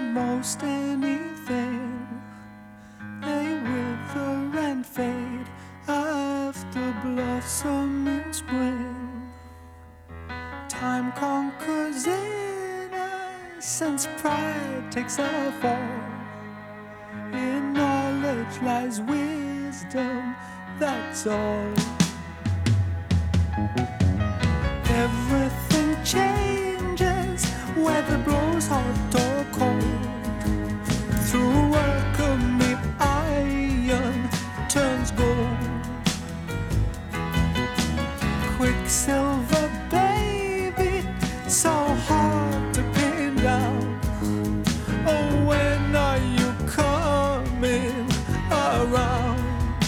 most anything. They wither and fade after blossom in spring. Time conquers innocence, pride takes a fall. In knowledge lies wisdom, that's all. Everything changes, whether blows hot or cold. Through alchemy, iron turns gold. Quicksilver, baby, so hard to pin down. Oh, when are you coming around?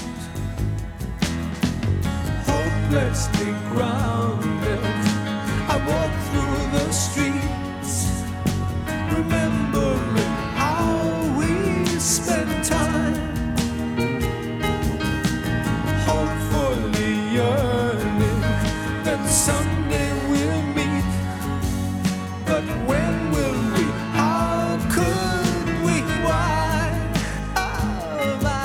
Hopelessly grounded, I walk through the streets, remembering how we spent time. Hopefully yearning that someday we'll meet. But when will we? How could we? Why? Oh my.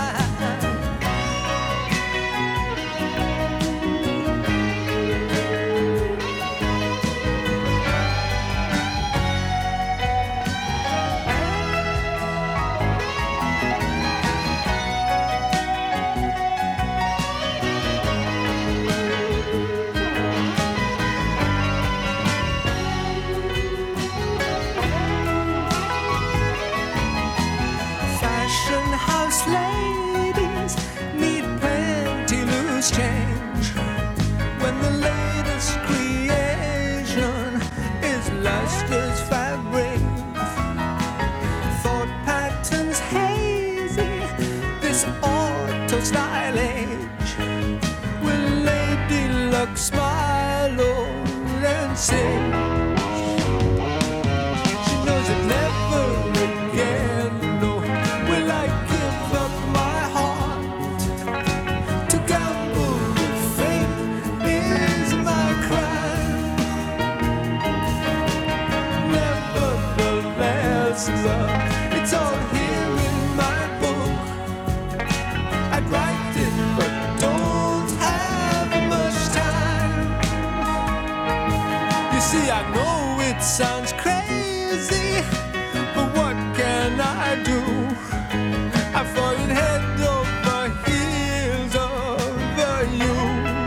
Fashion house ladies need plenty loose change when the latest creation is last as fabric. Thought patterns hazy, this auto style age. Will Lady Luck smile old and say she knows it never again? No, will I give up my heart? To gamble with fate is my crime. Nevertheless, love, it's all here in my book. I'd write it, but don't have much time. You see, I know it sounds crazy, but what can I do? I've fallen head over heels over you.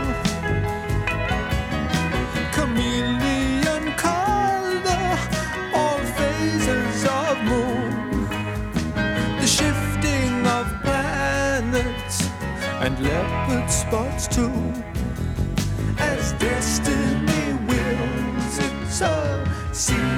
Chameleon color, all phases of moon, the shifting of planets and leopard spots too. As destiny wills, it's a secret.